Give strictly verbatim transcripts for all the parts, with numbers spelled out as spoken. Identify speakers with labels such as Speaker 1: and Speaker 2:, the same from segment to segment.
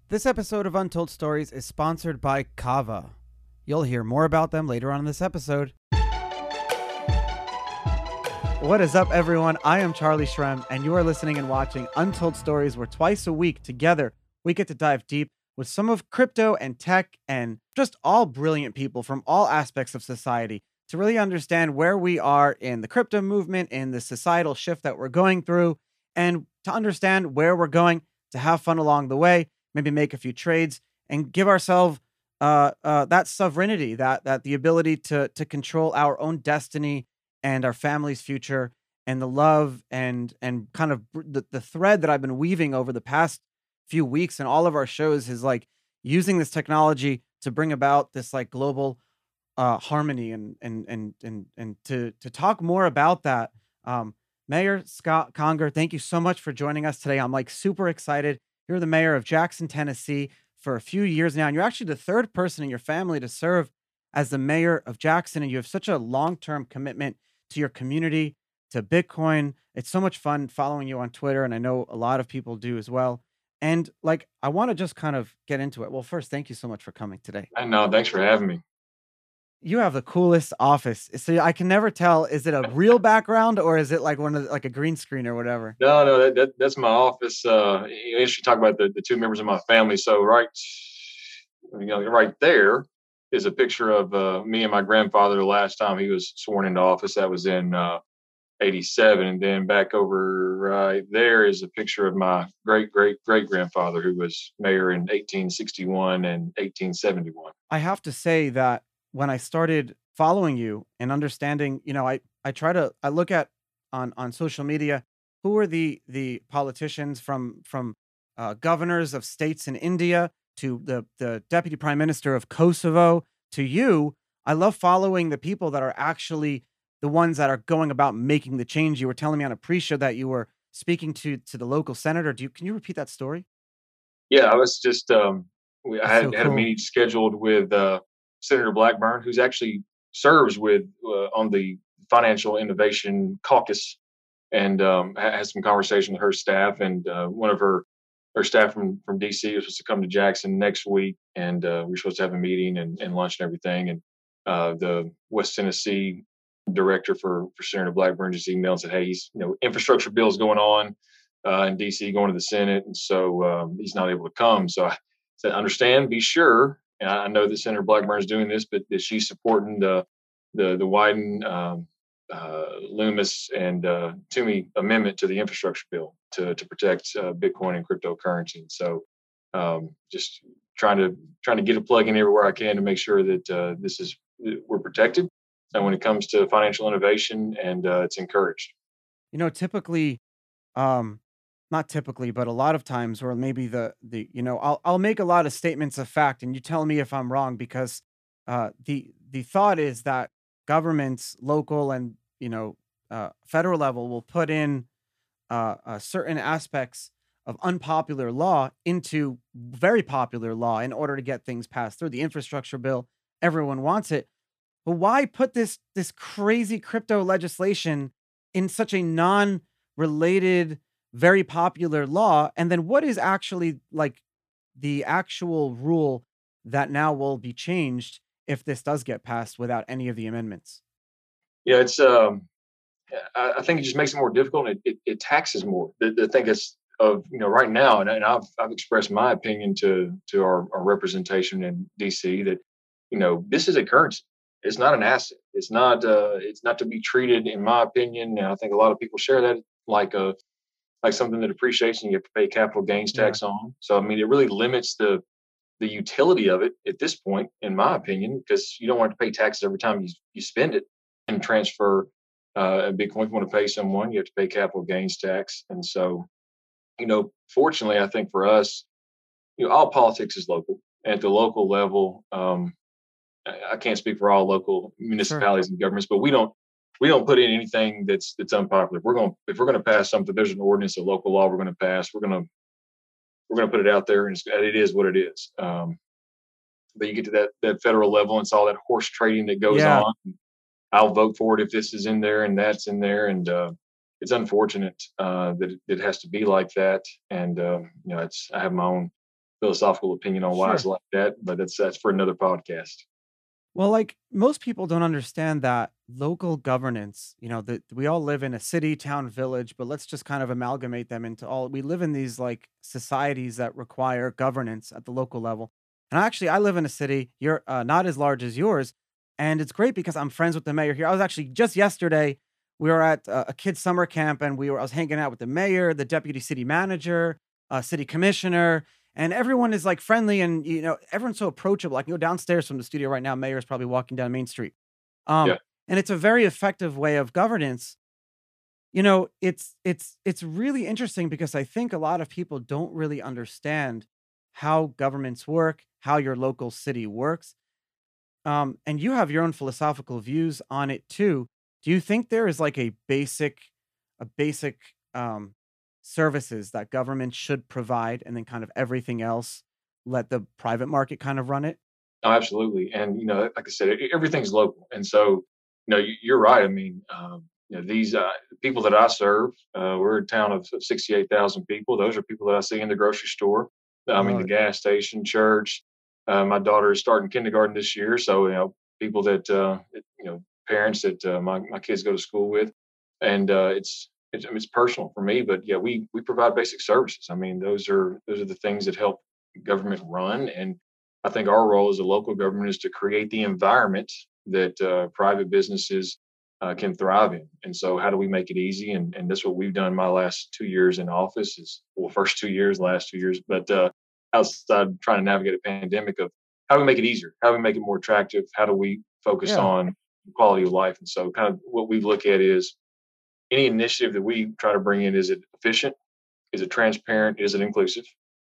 Speaker 1: This episode of Untold Stories is sponsored by Kava. You'll hear more about them later on in this episode. What is up, everyone? I am Charlie Shrem, and you are listening and watching Untold Stories, where twice a week together we get to dive deep with some of crypto and tech and just all brilliant people from all aspects of society to really understand where we are in the crypto movement, in the societal shift that we're going through, and to understand where we're going, to have fun along the way, maybe make a few trades, and give ourselves uh, uh, that sovereignty, that that the ability to to control our own destiny and our family's future, and the love and and kind of br- the, the thread that I've been weaving over the past few weeks and all of our shows is like using this technology to bring about this like global uh, harmony and and and and and to to talk more about that. Um, Mayor Scott Conger, thank you so much for joining us today. I'm like super excited. You're the mayor of Jackson, Tennessee, for a few years now, and you're actually the third person in your family to serve as the mayor of Jackson, and you have such a long-term commitment to your community, to Bitcoin. It's so much fun following you on Twitter, and I know a lot of people do as well. And like, I want to just kind of get into it. Well, first, thank you so much for coming today.
Speaker 2: I know. Thanks for having me.
Speaker 1: You have the coolest office. So I can never tell, is it a real background or is it like one of the, like a green screen or whatever?
Speaker 2: No, no, that, that that's my office. Uh, you should talk about the, the two members of my family. So right, you know, right there is a picture of uh, me and my grandfather the last time he was sworn into office. That was in uh, eighty-seven, and then back over right there is a picture of my great great great grandfather who was mayor in eighteen sixty-one and eighteen seventy-one.
Speaker 1: I have to say that when I started following you and understanding, you know, I I try to I look at on on social media who are the the politicians from from uh, governors of states in India to the the deputy prime minister of Kosovo to you. I love following the people that are actually the ones that are going about making the change. You were telling me on a pre-show that you were speaking to to the local senator. Do you Can you repeat that story?
Speaker 2: Yeah, I was just um, we, I
Speaker 1: That's so
Speaker 2: had had a
Speaker 1: cool.
Speaker 2: meeting scheduled with uh, Senator Blackburn, who's actually serves with uh, on the Financial Innovation Caucus, and um, ha- had some conversation with her staff, and uh, one of her her staff from from D C was supposed to come to Jackson next week, and uh, we are supposed to have a meeting and, and lunch and everything, and uh, the West Tennessee director for for Senator Blackburn just emailed and said, "Hey, he's you know infrastructure bills going on uh, in D C going to the Senate, and so um, he's not able to come." So I said, "Understand, be sure." And I know that Senator Blackburn is doing this, but that she's supporting the the the Wyden, um, uh, Loomis, and uh, Toomey amendment to the infrastructure bill to to protect uh, Bitcoin and cryptocurrency. And so, um, just trying to trying to get a plug in everywhere I can to make sure that uh, this is we're protected, and when it comes to financial innovation, and uh, it's encouraged.
Speaker 1: You know, typically um not typically, but a lot of times, or maybe the the you know i'll i'll make a lot of statements of fact and you tell me if I'm wrong, because uh the the thought is that governments, local and you know uh federal level, will put in uh, uh certain aspects of unpopular law into very popular law in order to get things passed through the infrastructure bill. Everyone wants it, but why put this this crazy crypto legislation in such a non-related, very popular law? And then what is actually like the actual rule that now will be changed if this does get passed without any of the amendments?
Speaker 2: Yeah, it's um, I, I think it just makes it more difficult. And it, it, it taxes more. The, the thing is of you know right now, and, and I've I've expressed my opinion to to our, our representation in D C that you know this is a currency. It's not an asset. It's not uh, it's not to be treated, in my opinion. And I think a lot of people share that like a like something that appreciates and you have to pay capital gains
Speaker 1: Yeah.
Speaker 2: tax on. So I mean, it really limits the the utility of it at this point, in my opinion, because you don't want to pay taxes every time you you spend it and transfer uh, a Bitcoin. If you want to pay someone, you have to pay capital gains tax. And so, you know, fortunately, I think for us, you know, all politics is local. And at the local level, um, I I can't speak for all local
Speaker 1: Sure.
Speaker 2: municipalities and governments, but we don't we don't put in anything that's that's unpopular. If we're going if we're going to pass something, there's an ordinance, a local law we're going to pass. We're going to we're going to put it out there, and it's, it is what it is. Um, but you get to that that federal level, and it's all that horse trading that goes
Speaker 1: Yeah.
Speaker 2: on. I'll vote for it if this is in there and that's in there, and uh, it's unfortunate uh, that it, it has to be like that. And uh, you know, it's I have my own philosophical opinion on why it's
Speaker 1: Sure.
Speaker 2: like that, but that's that's for another podcast.
Speaker 1: Well, like most people don't understand that local governance, you know, that we all live in a city, town, village, but let's just kind of amalgamate them into all we live in these like societies that require governance at the local level. And actually, I live in a city, you're uh, not as large as yours. And it's great because I'm friends with the mayor here. I was actually just yesterday, we were at uh, a kid's summer camp and we were, I was hanging out with the mayor, the deputy city manager, uh, city commissioner, and everyone is like friendly and you know everyone's so approachable. I can go downstairs from the studio right now. Mayor is probably walking down Main Street, um,
Speaker 2: Yeah,
Speaker 1: and it's a very effective way of governance. You know, it's it's it's really interesting because I think a lot of people don't really understand how governments work, how your local city works, um, and you have your own philosophical views on it too. Do you think there is like a basic, a basic um, services that government should provide, and then kind of everything else let the private market kind of run it?
Speaker 2: no, absolutely. And you know, like I said, e- everything's local, and so you know, you- you're right. I mean, um, you know, these uh, people that I serve, uh, we're a town of sixty-eight thousand people. Those are people that I see in the grocery store. I mean,
Speaker 1: Love
Speaker 2: the
Speaker 1: it.
Speaker 2: gas station, church. Uh, my daughter is starting kindergarten this year, so you know, people that uh, that, you know, parents that uh, my my kids go to school with, and uh, it's it's I mean, it's personal for me. But yeah, we we provide basic services. I mean, those are those are the things that help government run. And I think our role as a local government is to create the environment that uh, private businesses uh, can thrive in. And so, how do we make it easy? And, and that's what we've done my last two years in office is well, first two years, last two years, but uh, outside trying to navigate a pandemic of how do we make it easier? How do we make it more attractive? How do we focus
Speaker 1: Yeah.
Speaker 2: on quality of life? And so, kind of what we look at is any initiative that we try to bring in, is it efficient? Is it transparent? Is it inclusive?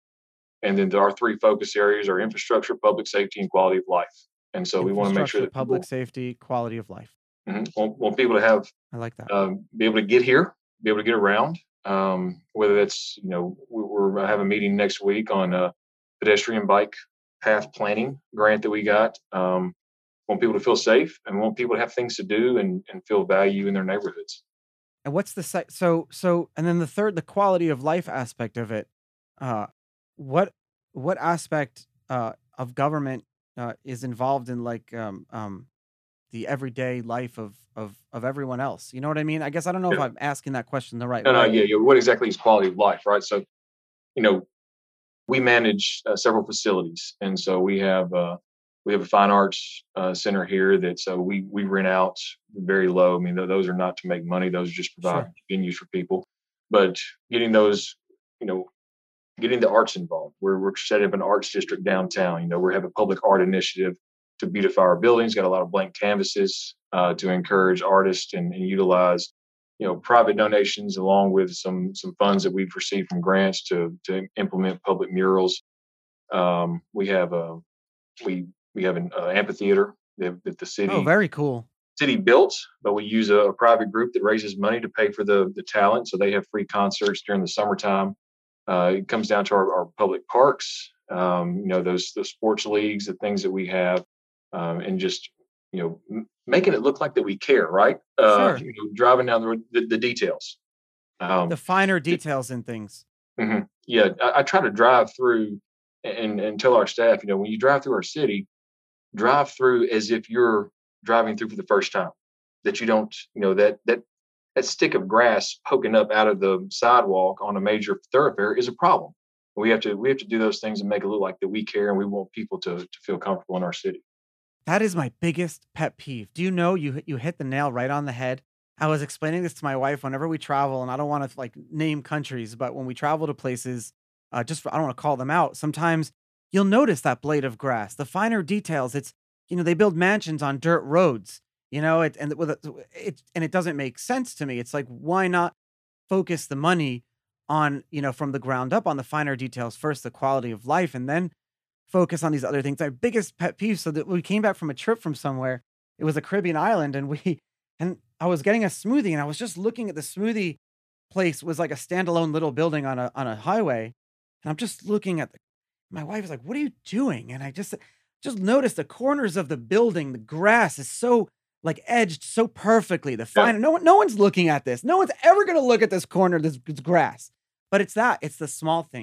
Speaker 2: And then our three focus areas are infrastructure, public safety, and quality of life. And so we want to make sure
Speaker 1: Infrastructure,
Speaker 2: that
Speaker 1: public
Speaker 2: people
Speaker 1: safety, quality of life.
Speaker 2: mhm, want, want people to have
Speaker 1: I like that.
Speaker 2: um, be able to get here, be able to get around. Um, whether that's you know we, we're I have a meeting next week on a pedestrian bike path planning grant that we got. Um, want people to feel safe and want people to have things to do and, and feel value in their neighborhoods.
Speaker 1: And what's the sec so so and then the third, the quality of life aspect of it, uh, what what aspect, uh, of government, uh, is involved in, like, um, um, the everyday life of of of everyone else? You know what I mean? I guess I don't know if
Speaker 2: Yeah.
Speaker 1: I'm asking that question the right
Speaker 2: No, no,
Speaker 1: way.
Speaker 2: yeah, yeah. What exactly is quality of life, right? So you know we manage uh, several facilities, and so we have uh, we have a fine arts uh, center here that so we we rent out very low. I mean, th- those are not to make money; those are just provide
Speaker 1: Sure.
Speaker 2: venues for people. But getting those, you know, getting the arts involved. We're we're setting up an arts district downtown. You know, we have a public art initiative to beautify our buildings. Got a lot of blank canvases uh, to encourage artists and, and utilize, you know, private donations along with some some funds that we've received from grants to to implement public murals. Um, we have a we we have an uh, amphitheater that, that the
Speaker 1: Oh,
Speaker 2: city
Speaker 1: very cool.
Speaker 2: city built, but we use a, a private group that raises money to pay for the the talent. So they have free concerts during the summertime. Uh, it comes down to our, our public parks, um, you know, those the sports leagues, the things that we have, um, and just you know m- making it look like that we care, right? Uh,
Speaker 1: Sure.
Speaker 2: you know, driving down the road, the, the details.
Speaker 1: The
Speaker 2: Um,
Speaker 1: finer
Speaker 2: it-
Speaker 1: details in things.
Speaker 2: mhm. Yeah, I, I try to drive through and and tell our staff, you know, when you drive through our city, drive through as if you're driving through for the first time. That you don't, you know, that that that stick of grass poking up out of the sidewalk on a major thoroughfare is a problem. We have to we have to do those things and make it look like that we care and we want people to to feel comfortable in our city.
Speaker 1: That is my biggest pet peeve. Do you know you hit you hit the nail right on the head? I was explaining this to my wife whenever we travel, and I don't want to like name countries, but when we travel to places, uh, just for, I don't want to call them out. Sometimes you'll notice that blade of grass, the finer details. It's you know they build mansions on dirt roads, you know, it and with it, it and it doesn't make sense to me. It's like why not focus the money on you know from the ground up on the finer details first, the quality of life, and then focus on these other things. Our biggest pet peeve. So that we came back from a trip from somewhere. It was a Caribbean island, and we and I was getting a smoothie, and I was just looking at the smoothie place was like a standalone little building on a on a highway, and I'm just looking at the. My wife was like, "What are you doing?" And I just just noticed the corners of the building. The grass is so like edged so perfectly. The
Speaker 2: Yeah,
Speaker 1: fine. No one, no one's looking at this. No one's ever gonna look at this corner. This, this grass. But it's that. It's the small things.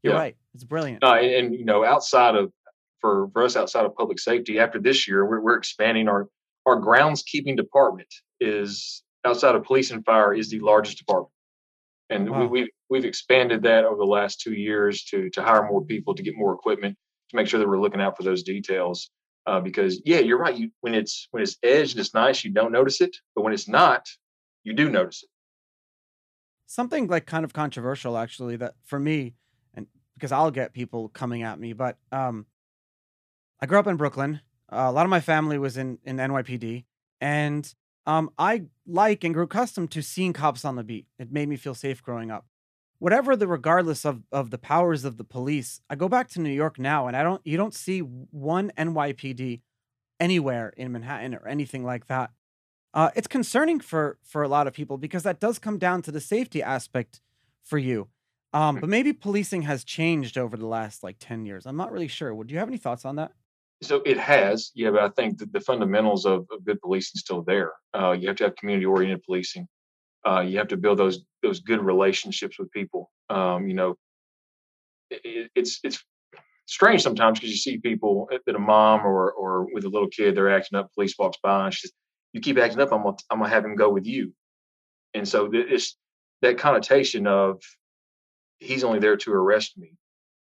Speaker 1: You're
Speaker 2: Yeah.
Speaker 1: right. It's brilliant.
Speaker 2: Uh, and, and you know, outside of for for us outside of public safety, after this year, we're we're expanding our our groundskeeping department is outside of police and fire is the largest department, and we
Speaker 1: Wow.
Speaker 2: we we've expanded that over the last two years to to hire more people, to get more equipment, to make sure that we're looking out for those details. Uh, because yeah, you're right. You when it's when it's edged, it's nice. You don't notice it, but when it's not, you do notice it.
Speaker 1: Something like kind of controversial actually that for me, and because I'll get people coming at me, but um I grew up in Brooklyn. Uh, a lot of my family was in in N Y P D, and um, I like and grew accustomed to seeing cops on the beat. It made me feel safe growing up. Whatever the regardless of of the powers of the police, I go back to New York now, and I don't you don't see one N Y P D anywhere in Manhattan or anything like that. Uh, it's concerning for for a lot of people because that does come down to the safety aspect for you. Um, but maybe policing has changed over the last like ten years. I'm not really sure. Would you have any thoughts on that?
Speaker 2: So it has, yeah, but I think that the fundamentals of, of good policing is still there. Uh, you have to have community oriented policing. Uh, you have to build those those good relationships with people. Um, you know, it, it's it's strange sometimes because you see people uh, that a mom or or with a little kid, they're acting up. Police walks by and she says, "You keep acting up, I'm gonna I'm gonna have him go with you." And so th- it's that connotation of he's only there to arrest me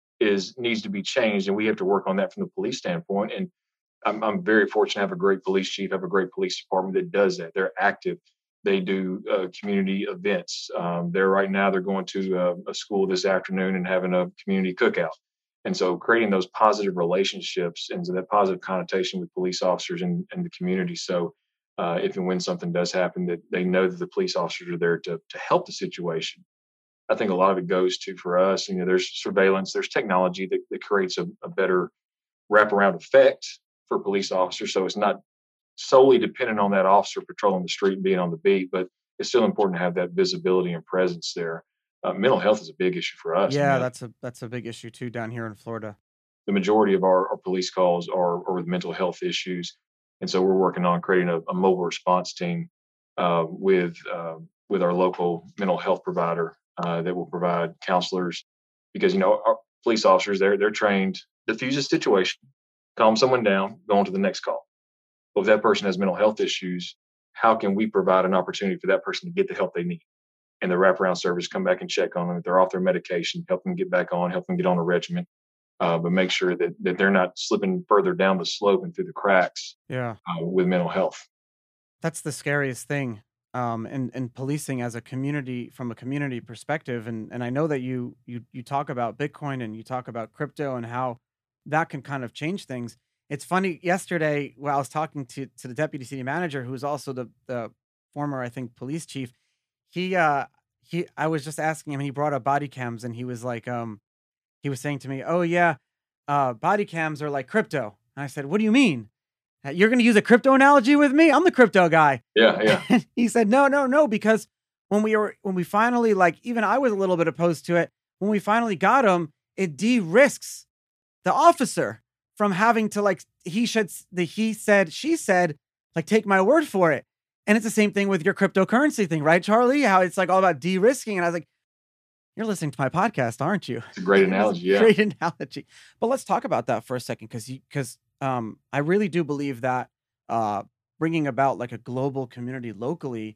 Speaker 2: is needs to be changed, and we have to work on that from the police standpoint. And I'm, I'm very fortunate to have a great police chief, have a great police department that does that. They're active. They do uh, community events. Um, they're right now they're going to uh, a school this afternoon and having a community cookout. And so creating those positive relationships and so that positive connotation with police officers and, and the community. So uh, if and when something does happen, that they know that the police officers are there to to help the situation. I think a lot of it goes to for us. You know, there's surveillance, there's technology that, that creates a, a better wraparound effect for police officers. So it's not solely dependent on that officer patrolling the street and being on the beat, but it's still important to have that visibility and presence there. Uh, mental health is a big issue for us. I
Speaker 1: Yeah,
Speaker 2: mean,
Speaker 1: that's a that's a big issue too down here in Florida.
Speaker 2: the majority of our, our police calls are, are with mental health issues. And so we're working on creating a, a mobile response team uh, with uh, with our local mental health provider uh, that will provide counselors because you know our police officers they're they're trained diffuse a situation, calm someone down, go on to the next call. Well, if that person has mental health issues, how can we provide an opportunity for that person to get the help they need? And the wraparound service come back and check on them if they're off their medication, help them get back on, help them get on a regimen, uh, but make sure that that they're not slipping further down the slope and through the cracks
Speaker 1: Yeah.
Speaker 2: uh, with mental health.
Speaker 1: That's the scariest thing. Um, and and policing as a community from a community perspective, and and I know that you you you talk about Bitcoin and you talk about crypto and how that can kind of change things. It's funny. Yesterday, while I was talking to to the deputy city manager, who is also the the former, I think, police chief, he uh he I was just asking him, and he brought up body cams, and he was like, um, he was saying to me, "Oh yeah, uh, body cams are like crypto." And I said, "What do you mean? Uh, You're going to use a crypto analogy with me? I'm the crypto guy."
Speaker 2: Yeah, yeah,
Speaker 1: And he said, "No, no, no, because when we were when we finally like even I was a little bit opposed to it. When we finally got him, it de-risks the officer from having to like he should the he said she said like take my word for it." And it's the same thing with your cryptocurrency thing, right, Charlie? How it's like all about de-risking. And I was like, "You're listening to my podcast, aren't you?"
Speaker 2: it's a great
Speaker 1: It was a
Speaker 2: analogy. Yeah,
Speaker 1: great analogy. But let's talk about that for a second, because you because um, I really do believe that uh, bringing about like a global community locally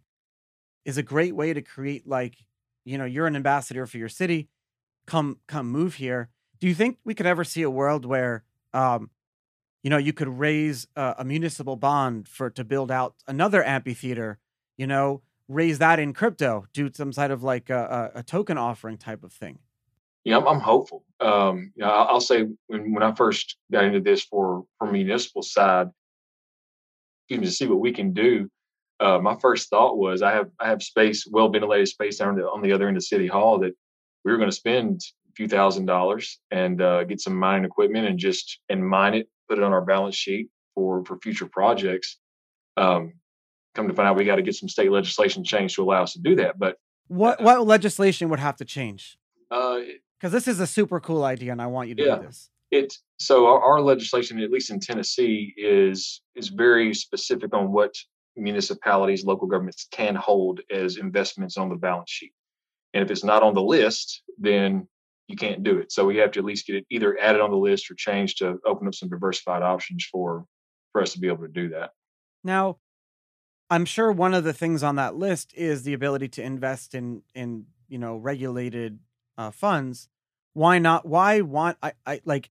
Speaker 1: is a great way to create like you know you're an ambassador for your city. Come come move here. Do you think we could ever see a world where um, you know you could raise a, a municipal bond for to build out another amphitheater? You know, raise that in crypto, do some sort of like a, a, a token offering type of thing.
Speaker 2: yeah. I'm, I'm hopeful. Um, you know, I'll, I'll say when when I first got into this for for municipal side, even to see what we can do. Uh, my first thought was I have I have space, well ventilated space down the, on the other end of City Hall that we were going to spend a few thousand dollars and uh, get some mining equipment and just and mine it, put it on our balance sheet for for future projects. Um, Come to find out, we got to get some state legislation changed to allow us to do that. But
Speaker 1: What what legislation would have to change?
Speaker 2: uh,
Speaker 1: Because this is a super cool idea, and I want you to do
Speaker 2: yeah,
Speaker 1: this.
Speaker 2: it so our, our legislation, at least in Tennessee, is is very specific on what municipalities, local governments can hold as investments on the balance sheet. And if it's not on the list, then you can't do it. So we have to at least get it either added on the list or changed to open up some diversified options for for us to be able to do that.
Speaker 1: Now, I'm sure one of the things on that list is the ability to invest in in you know regulated uh, funds. Why not? Why want I I like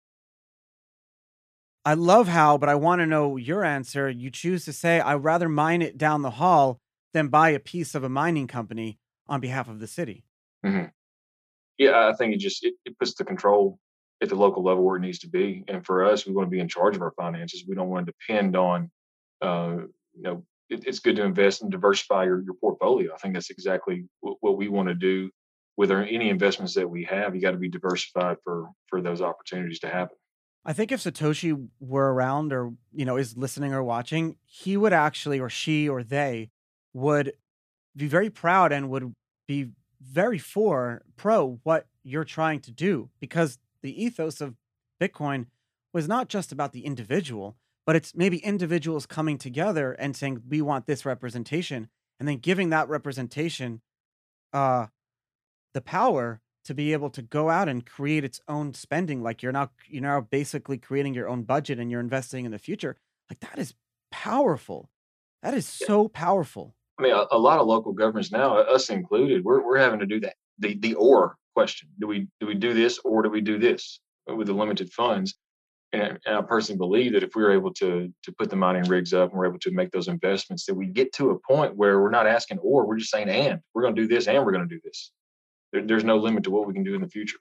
Speaker 1: I love how, but I want to know your answer. You choose to say I'd rather mine it down the hall than buy a piece of a mining company on behalf of the city.
Speaker 2: Mhm. Yeah, I think it just it, it puts the control at the local level where it needs to be. And for us, we want to be in charge of our finances. We don't want to depend on, uh, you know, it, it's good to invest and diversify your, your portfolio. I think that's exactly what, what we want to do with our, any investments that we have. You got to be diversified for for those opportunities to happen.
Speaker 1: I think if Satoshi were around or, you know, is listening or watching, he would actually, or she or they would be very proud and would be very for pro what you're trying to do because the ethos of Bitcoin was not just about the individual, but it's maybe individuals coming together and saying, we want this representation, and then giving that representation uh, the power to be able to go out and create its own spending. Like you're now, you're now basically creating your own budget and you're investing in the future. Like that is powerful. That is
Speaker 2: Yeah.
Speaker 1: so powerful.
Speaker 2: I mean, a, a lot of local governments now, us included, we're we're having to do that. The the or question: Do we do we do this or do we do this with the limited funds? And, and I personally believe that if we were able to to put the mining rigs up and we're able to make those investments, that we get to a point where we're not asking or, we're just saying and. We're going to do this and we're going to do this. There, there's no limit to what we can do in the future.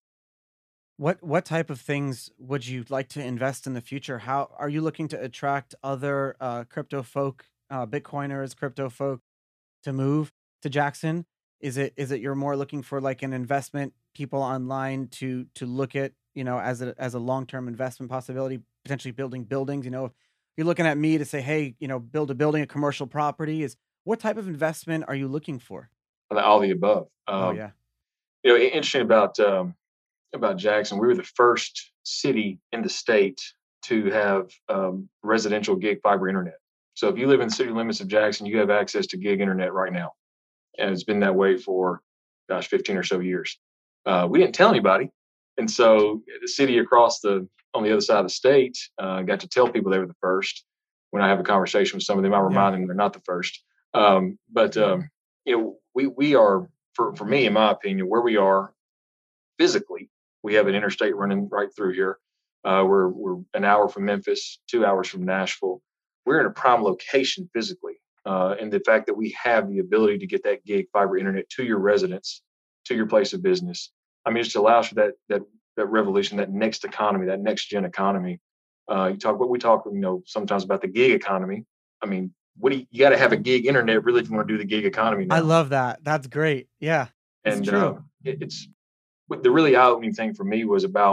Speaker 1: What what type of things would you like to invest in the future? How are you looking to attract other uh, crypto folk, uh, Bitcoiners, crypto folk to move to Jackson? Is it is it you're more looking for like an investment people online to to look at, you know, as a as a long-term investment possibility, potentially building buildings, you know, if you're looking at me to say, "Hey, you know, build a building, a commercial property," is what type of investment are you looking for?
Speaker 2: All the above.
Speaker 1: Oh
Speaker 2: Um,
Speaker 1: yeah.
Speaker 2: you know, interesting about um, about Jackson, we were the first city in the state to have um, residential gig fiber internet. So if you live in the city limits of Jackson, you have access to gig internet right now, and it's been that way for, gosh, fifteen or so years. Uh, we didn't tell anybody, and so the city across the on the other side of the state uh, got to tell people they were the first. When I have a conversation with some of them, I
Speaker 1: Yeah.
Speaker 2: remind them they're not the first. Um, but um, you know, we we are for for me, in my opinion, where we are physically. We have an interstate running right through here. Uh, we're we're an hour from Memphis, two hours from Nashville. We're in a prime location physically, uh, and the fact that we have the ability to get that gig fiber internet to your residence, to your place of business. I mean, it just allows for that that that revolution, that next economy, that next gen economy. Uh, you talk what we talk, you know, sometimes about the gig economy. I mean, what do you, you got to have a gig internet really if you want to do the gig economy
Speaker 1: I
Speaker 2: now?
Speaker 1: love that. That's great. Yeah. It's
Speaker 2: And
Speaker 1: true.
Speaker 2: um, it, it's what the really eye-opening thing for me was about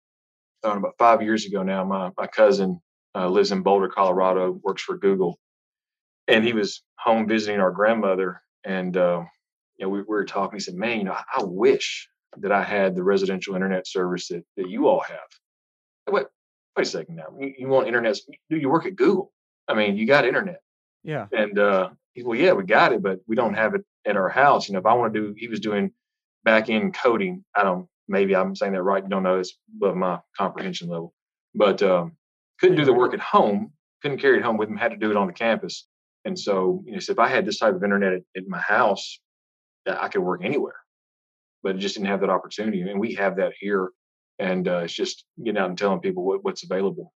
Speaker 2: uh, about five years ago now. My my cousin uh, lives in Boulder, Colorado, works for Google, and he was home visiting our grandmother. And uh, you know, we, we were talking. He said, "Man, you know, I wish that I had the residential internet service that, that you all have." Wait, wait a second now. You, you want internet? Do you work at Google? I mean, you got internet.
Speaker 1: Yeah.
Speaker 2: And uh, he, well, yeah, we got it, but we don't have it at our house. You know, if I want to do, he was doing back end coding. I don't, maybe I'm saying that right. Don't know. It's above my comprehension level, but um, couldn't
Speaker 1: Yeah,
Speaker 2: do
Speaker 1: you're
Speaker 2: the
Speaker 1: right.
Speaker 2: work at home. Couldn't carry it home with him. Had to do it on the campus. And so, you know, so if I had this type of internet at, at my house, that I could work anywhere, but it just didn't have that opportunity. And we have that here. And uh, it's just getting out and telling people what, what's available.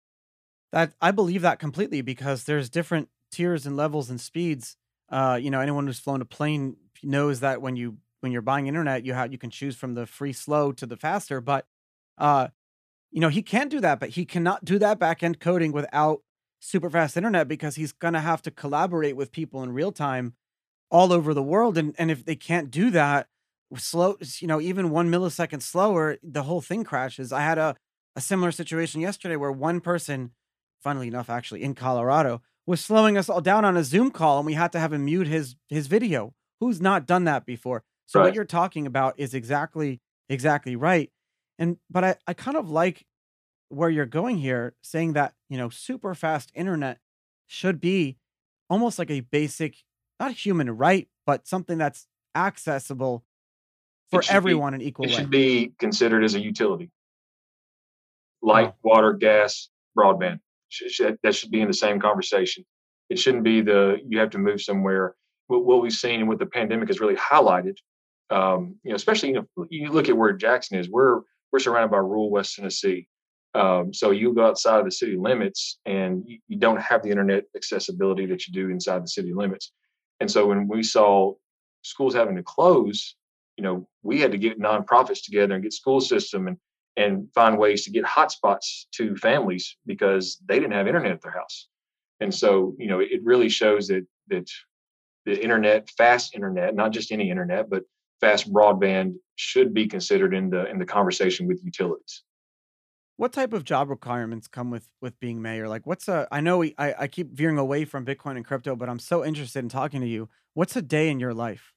Speaker 1: That I believe that completely because there's different tiers and levels and speeds. Uh, you know, anyone who's flown a plane knows that when you when you're buying internet, you have you can choose from the free slow to the faster. But uh, you know, he can do that, but he cannot do that back end coding without super fast internet because he's gonna have to collaborate with people in real time all over the world. And and if they can't do that, slow, you know, even one millisecond slower, the whole thing crashes. I had a a similar situation yesterday where one person, funnily enough, actually in Colorado, was slowing us all down on a Zoom call, and we had to have him mute his his video. Who's not done that before? So what
Speaker 2: Right.
Speaker 1: you're talking about is exactly exactly right. And but I I kind of like where you're going here, saying that, you know, super fast internet should be almost like a basic, not human right, but something that's accessible for
Speaker 2: it should be
Speaker 1: everyone in equal
Speaker 2: it should
Speaker 1: way.
Speaker 2: be considered as a utility. Light,
Speaker 1: Oh,
Speaker 2: water, gas, broadband. Should, should, that should be in the same conversation. It shouldn't be the you have to move somewhere. What, what we've seen with the pandemic has really highlighted. Um, you know, especially you know, you look at where Jackson is. We're we're surrounded by rural West Tennessee. Um, so you go outside of the city limits, and you, you don't have the internet accessibility that you do inside the city limits. And so when we saw schools having to close, you know, we had to get nonprofits together and get school system and and find ways to get hotspots to families because they didn't have internet at their house. And so, you know, it really shows that that the internet, fast internet, not just any internet, but fast broadband should be considered in the in the conversation with utilities.
Speaker 1: what type of job requirements come with with being mayor? Like, what's a? I know we, I I keep veering away from Bitcoin and crypto, but I'm so interested in talking to you. What's a day in your life?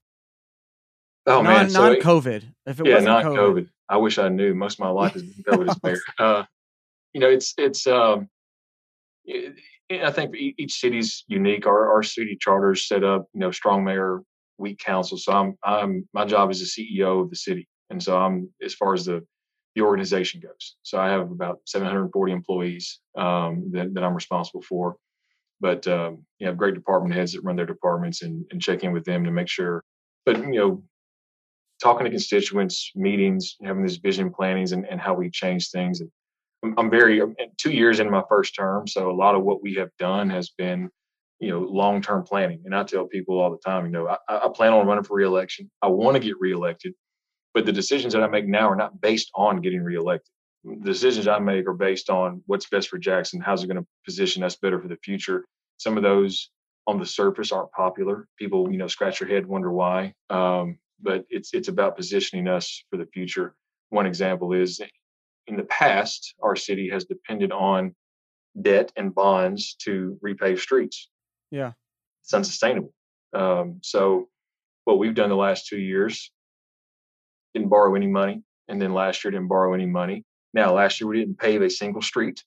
Speaker 2: Oh man,
Speaker 1: Non
Speaker 2: so
Speaker 1: non
Speaker 2: it,
Speaker 1: COVID. If it
Speaker 2: yeah,
Speaker 1: wasn't
Speaker 2: not
Speaker 1: COVID.
Speaker 2: COVID. I wish I knew. Most of my life has been COVID as mayor.
Speaker 1: Yes.
Speaker 2: Uh, you know, it's it's um, it, it- I think ea- each city's unique. Our our city charters set up, you know, strong mayor, weak council. So I'm I'm my job is the C E O of the city, and so I'm as far as the the organization goes. So I have about seven hundred forty employees um, that that I'm responsible for. But um, you have great department heads that run their departments and, and check in with them to make sure. But you know, talking to constituents, meetings, having these vision plannings, and, and how we change things. And I'm, I'm very I'm two years in my first term, so a lot of what we have done has been, you know, long term planning. And I tell people all the time, you know, I, I plan on running for reelection. I want to get reelected, but the decisions that I make now are not based on getting reelected. The decisions I make are based on what's best for Jackson. How's it going to position us better for the future? Some of those on the surface aren't popular. People, you know, scratch their head, wonder why. Um, but it's it's about positioning us for the future. One example is in the past, our city has depended on debt and bonds to repave streets.
Speaker 1: Yeah.
Speaker 2: It's unsustainable. Um, so what we've done the last two years, didn't borrow any money, and then last year didn't borrow any money. Now, last year we didn't pave a single street,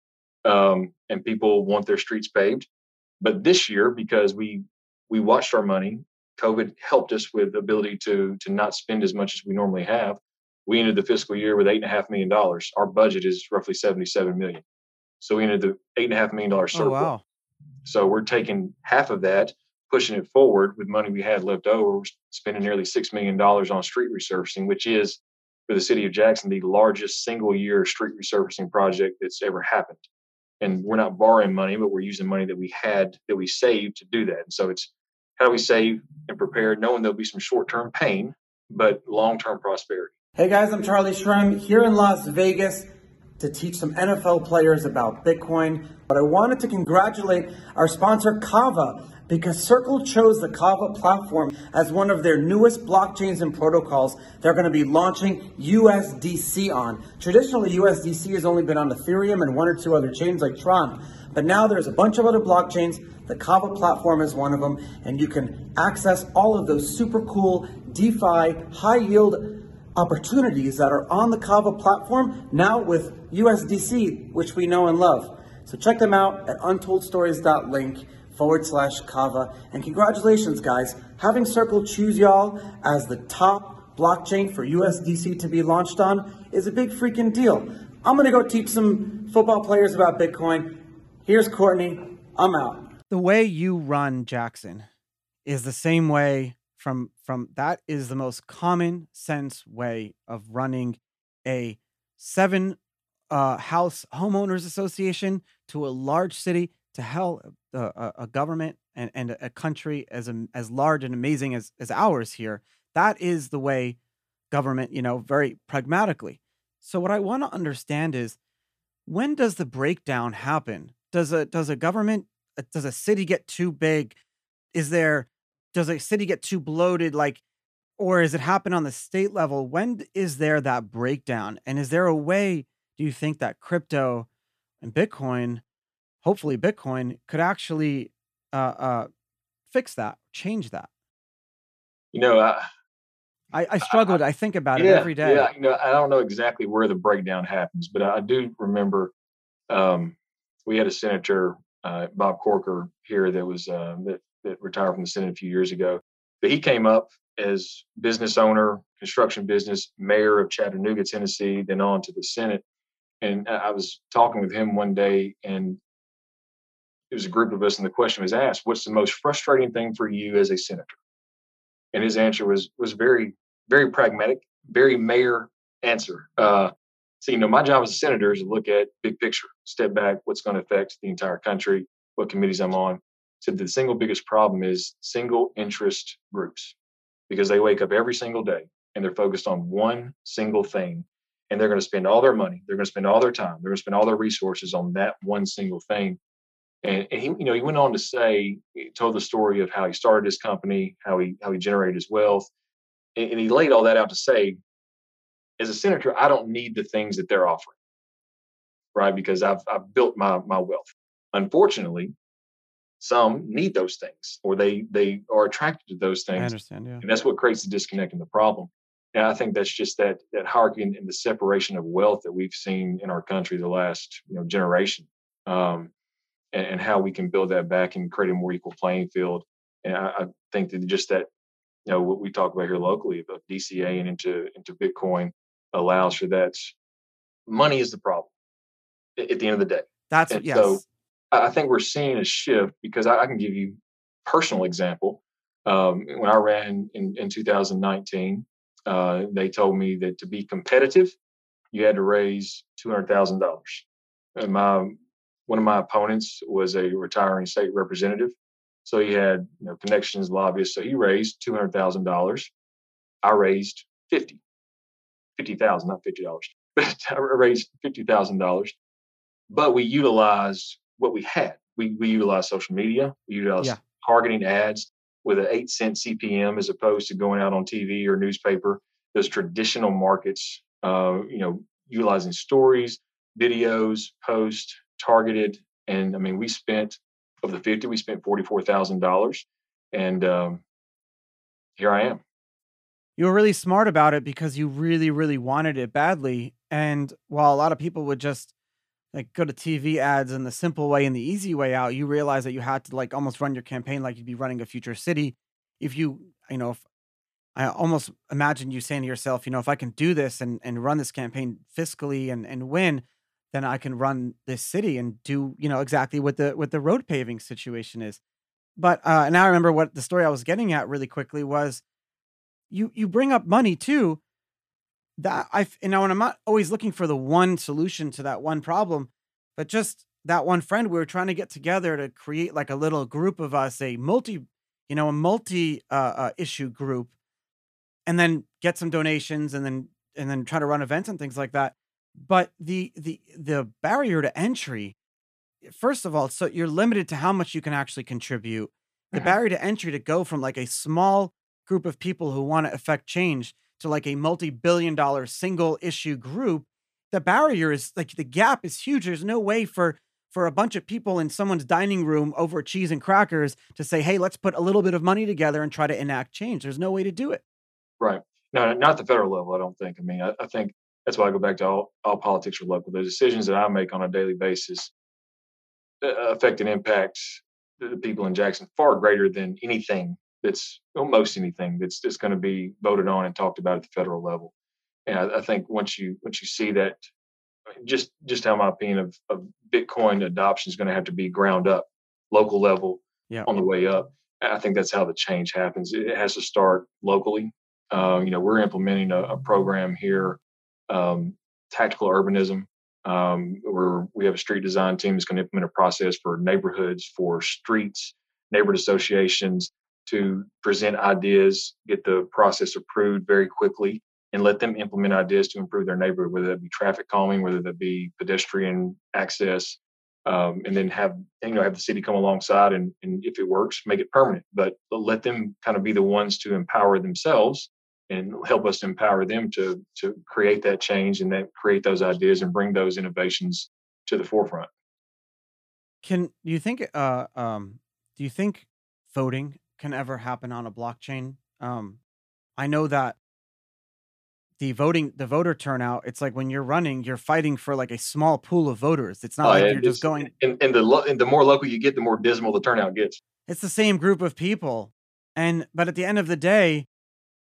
Speaker 2: um, and people want their streets paved. But this year, because we we watched our money, COVID helped us with the ability to to not spend as much as we normally have. We ended the fiscal year with eight and a half million dollars. Our budget is roughly seventy-seven million. So we ended the eight and a half million dollar
Speaker 1: Oh
Speaker 2: surplus.
Speaker 1: wow.
Speaker 2: So we're taking half of that, pushing it forward with money we had left over. We're spending nearly six million dollars on street resurfacing, which is for the city of Jackson the largest single year street resurfacing project that's ever happened. And we're not borrowing money, but we're using money that we had that we saved to do that. And so it's how do we save and prepare, knowing there'll be some short term pain, but long term prosperity.
Speaker 3: Hey guys, I'm Charlie Shrem here in Las Vegas to teach some N F L players about Bitcoin. But I wanted to congratulate our sponsor Kava because Circle chose the Kava platform as one of their newest blockchains and protocols they're going to be launching U S D C on. Traditionally, U S D C has only been on Ethereum and one or two other chains like Tron. But now there's a bunch of other blockchains. The Kava platform is one of them, and you can access all of those super cool DeFi high yield opportunities that are on the Kava platform now with U S D C, which we know and love. So check them out at untoldstories.link forward slash Kava. And congratulations, guys. Having Circle choose y'all as the top blockchain for U S D C to be launched on is a big freaking deal. I'm going to go teach some football players about Bitcoin. Here's Courtney. I'm out.
Speaker 1: The way you run Jackson is the same way from from that is the most common sense way of running a seven uh, house homeowners association to a large city to hell uh, a, a government and, and a country as am- as large and amazing as as ours here. That is the way government, you know, very pragmatically. So what I want to understand is, when does the breakdown happen? Does a does a government uh, does a city get too big? Is there does a city get too bloated? Like, or is it happen on the state level? When is there that breakdown? And is there a way, do you think, that crypto and Bitcoin, hopefully Bitcoin, could actually uh, uh, fix that, change that?
Speaker 2: You know, I,
Speaker 1: I, I
Speaker 2: I, I
Speaker 1: struggled. I think about it
Speaker 2: yeah,
Speaker 1: every day.
Speaker 2: yeah. You know, I don't know exactly where the breakdown happens, but I do remember um, we had a senator, uh, Bob Corker, here that was uh, that, that retired from the Senate a few years ago. But he came up as business owner, construction business, mayor of Chattanooga, Tennessee, then on to the Senate. And I was talking with him one day, and it was a group of us, and the question was asked, "What's the most frustrating thing for you as a senator?" And his answer was was very, very pragmatic, very mayor answer. Uh, so, you know, my job as a senator is to look at big picture, step back, what's going to affect the entire country, what committees I'm on. So the single biggest problem is single interest groups, because they wake up every single day and they're focused on one single thing, and they're going to spend all their money, they're going to spend all their time, they're going to spend all their resources on that one single thing. And, and he, you know, he went on to say, he told the story of how he started his company, how he how he generated his wealth, and, and he laid all that out to say, as a senator, I don't need the things that they're offering, right? Because I've I've built my my wealth. Unfortunately, some need those things, or they they are attracted to those
Speaker 1: I
Speaker 2: things,
Speaker 1: understand. Yeah.
Speaker 2: and that's what creates the disconnect and the problem. And I think that's just that that hierarchy and, and the separation of wealth that we've seen in our country the last you know generation. Um, and, and how we can build that back and create a more equal playing field. And I, I think that just that, you know, what we talk about here locally about D C A and into into Bitcoin allows for that. Money is the problem at, at the end of the day.
Speaker 1: That's
Speaker 2: And so
Speaker 1: yes.
Speaker 2: I I think we're seeing a shift, because I, I can give you personal example. Um, when I ran in, in two thousand nineteen, uh, they told me that to be competitive, you had to raise two hundred thousand dollars. And my one of my opponents was a retiring state representative, so he had you know connections, lobbyists. So he raised two hundred thousand dollars. I raised fifty, fifty thousand, not fifty dollars, but I raised fifty thousand dollars. But we utilized what we had. We we utilized social media. We
Speaker 1: Yeah.
Speaker 2: utilized targeting ads with an eight cent C P M, as opposed to going out on T V or newspaper. Those traditional markets, uh, you know, utilizing stories, videos, posts, targeted. And I mean, we spent of the fifty, we spent forty-four thousand dollars, and um, here I am.
Speaker 1: You were really smart about it because you really, really wanted it badly. And while a lot of people would just like go to T V ads in the simple way and the easy way out, you realize that you had to like almost run your campaign like you'd be running a future city. If you, you know, if I almost imagine you saying to yourself, you know, if I can do this and, and run this campaign fiscally and, and win, then I can run this city and do, you know, exactly what the what the road paving situation is. But uh, and now I remember what the story I was getting at really quickly was you you bring up money too. That I you know, and I'm not always looking for the one solution to that one problem, but just that one friend we were trying to get together to create like a little group of us, a multi, you know, a multi uh, uh, issue group, and then get some donations, and then and then try to run events and things like that. But the the the barrier to entry, first of all, so you're limited to how much you can actually contribute. The
Speaker 2: Mhm.
Speaker 1: barrier to entry to go from like a small group of people who want to affect change to like a multi-billion dollar single issue group, the barrier is like the gap is huge. There's no way for for a bunch of people in someone's dining room over cheese and crackers to say, "Hey, let's put a little bit of money together and try to enact change." There's no way to do it.
Speaker 2: Right. No, not at the federal level, I don't think. I mean, I, I think that's why I go back to all, all politics are local. The decisions that I make on a daily basis uh, affect and impact the the people in Jackson far greater than anything that's almost anything that's that's going to be voted on and talked about at the federal level. And I, I think once you once you see that, just just how my opinion of, of Bitcoin adoption is going to have to be ground up, local level,
Speaker 1: Yeah.
Speaker 2: on the way up. I think that's how the change happens. It has to start locally. Uh, you know, we're implementing a, a program here, um, tactical urbanism. Um, where we have a street design team that's going to implement a process for neighborhoods, for streets, neighborhood associations to present ideas, get the process approved very quickly, and let them implement ideas to improve their neighborhood, whether that be traffic calming, whether that be pedestrian access, um, and then have you know have the city come alongside and, and if it works, make it permanent. But let them kind of be the ones to empower themselves and help us empower them to to create that change and that create those ideas and bring those innovations to the forefront.
Speaker 1: Can do you think uh um do you think voting can ever happen on a blockchain? Um I know that the voting the voter turnout, it's like when you're running, you're fighting for like a small pool of voters. It's not
Speaker 2: Uh,
Speaker 1: like
Speaker 2: and
Speaker 1: you're just
Speaker 2: it's
Speaker 1: going
Speaker 2: and, and the lo- and the more local you get, the more dismal the turnout gets.
Speaker 1: it's the same group of people. And but at the end of the day,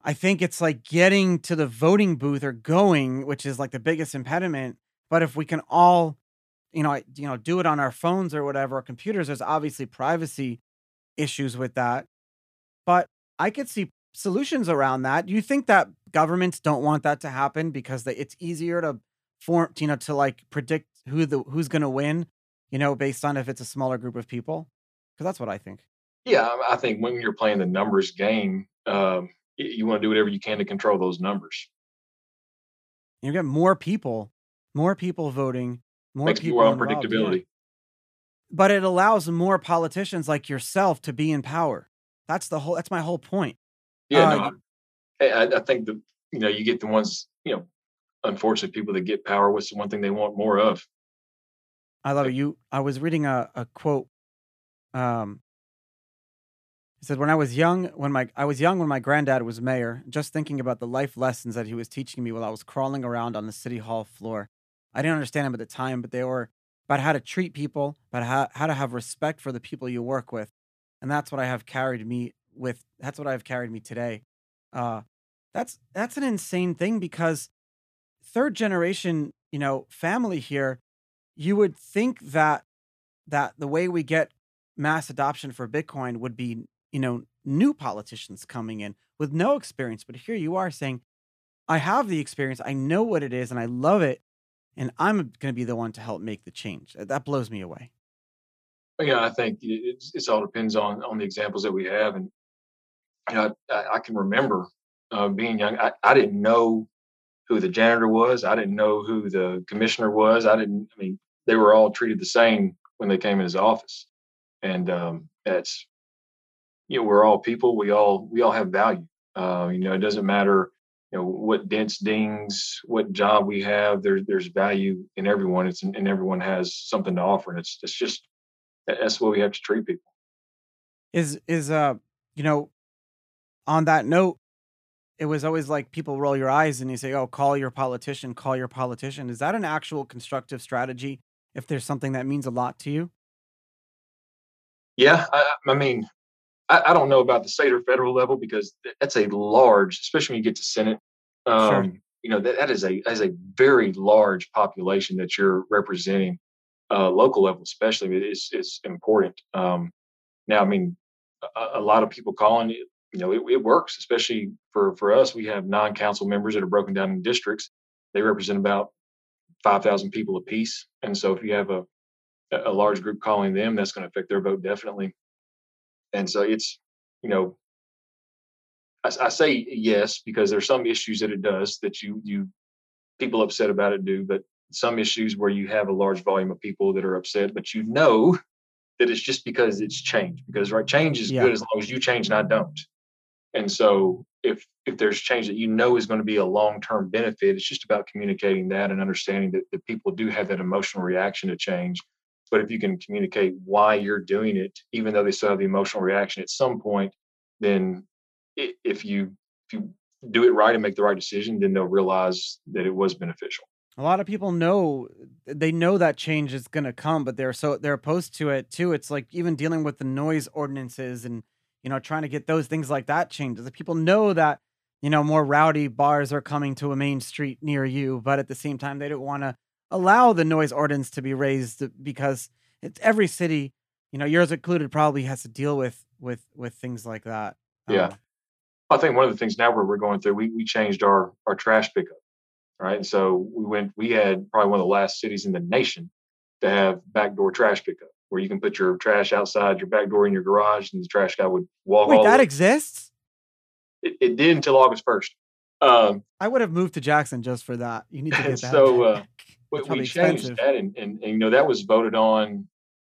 Speaker 1: I think it's like getting to the voting booth or going, which is like the biggest impediment. But if we can all, you know, you know, do it on our phones or whatever, or computers, there's obviously privacy issues with that. But I could see solutions around that. Do you think that governments don't want that to happen because they, it's easier to form, you know, to like predict who the who's going to win, you know, based on if it's a smaller group of people? Because that's what I think.
Speaker 2: Yeah, I I think when you're playing the numbers game, um, y- you want to do whatever you can to control those numbers.
Speaker 1: You get more people, more people voting, more
Speaker 2: Makes more
Speaker 1: people involved. Yeah.
Speaker 2: unpredictability.
Speaker 1: But it allows more politicians like yourself to be in power. That's the whole, that's my whole point.
Speaker 2: Yeah,
Speaker 1: Uh,
Speaker 2: no,
Speaker 1: y-
Speaker 2: I, I I think that you know you get the ones you know unfortunate people that get power. What's the one thing they want more of?
Speaker 1: I love it. You, I was reading a, a quote. Um, He said, "When I was young, when my I was young when my granddad was mayor, just thinking about the life lessons that he was teaching me while I was crawling around on the city hall floor. I didn't understand them at the time, but they were about how to treat people, about how, how to have respect for the people you work with, and that's what I have carried me with. That's what I've carried me today. Uh, that's that's an insane thing because third generation, you know, family here. You would think that that the way we get mass adoption for Bitcoin would be, you know, new politicians coming in with no experience. But here you are saying, I have the experience, I know what it is, and I love it, and I'm going to be the one to help make the change. Uh, That blows me away.
Speaker 2: But, yeah, I think it, it's it's all depends on on the examples that we have, and you know, I, I can remember uh, being young. I, I didn't know who the janitor was. I didn't know who the commissioner was. I didn't. I mean, they were all treated the same when they came in his office, and um, that's you know we're all people. We all we all have value. Uh, you know, it doesn't matter you know what dents, dings, what job we have. There's there's value in everyone. It's and everyone has something to offer, and it's it's just that's what we have to treat people.
Speaker 1: Is is uh, you know, on that note, it was always like people roll your eyes and you say, "Oh, call your politician, call your politician." Is that an actual constructive strategy if there's something that means a lot to you?
Speaker 2: Yeah, I, I mean, I, I don't know about the state or federal level because th- that's a large, especially when you get to Senate.
Speaker 1: Sure.
Speaker 2: Um, you know that, that is a that is a very large population that you're representing. Uh, local level, especially, is is important. Um, now, I mean, a, a lot of people calling it. You know, it, it works, especially for for us. We have nine council members that are broken down in districts. They represent about five thousand people apiece, and so if you have a a large group calling them, that's going to affect their vote definitely. And so it's you know I, I say yes because there's some issues that it does that you you people upset about it do, but some issues where you have a large volume of people that are upset, but you know that it's just because it's change. Because right, change is
Speaker 1: Yeah.
Speaker 2: good as long as you change and I don't. And so if if there's change that you know is going to be a long term benefit, it's just about communicating that and understanding that, that people do have that emotional reaction to change. But if you can communicate why you're doing it, even though they still have the emotional reaction at some point, then i- if you if you do it right and make the right decision, then they'll realize that it was beneficial.
Speaker 1: A lot of people know they know that change is gonna come, but they're so they're opposed to it too. It's like even dealing with the noise ordinances and you know trying to get those things like that changed. The people know that you know more rowdy bars are coming to a main street near you, but at the same time they don't want to allow the noise ordinance to be raised because it's every city, you know, yours included, probably has to deal with with with things like that.
Speaker 2: Yeah,
Speaker 1: Um,
Speaker 2: I think one of the things now where we're going through, we we changed our our trash pickup. Right? And so we went, we had probably one of the last cities in the nation to have backdoor trash pickup where you can put your trash outside your back door in your garage and the trash guy would walk
Speaker 1: Wait,
Speaker 2: all the
Speaker 1: that
Speaker 2: way.
Speaker 1: exists?
Speaker 2: It, it did until August first. Um,
Speaker 1: I would have moved to Jackson just for that. You need to
Speaker 2: and
Speaker 1: get that
Speaker 2: so
Speaker 1: back.
Speaker 2: uh, we,
Speaker 1: It's
Speaker 2: we
Speaker 1: probably
Speaker 2: changed
Speaker 1: expensive.
Speaker 2: that. And, and, and, you know, that was voted on,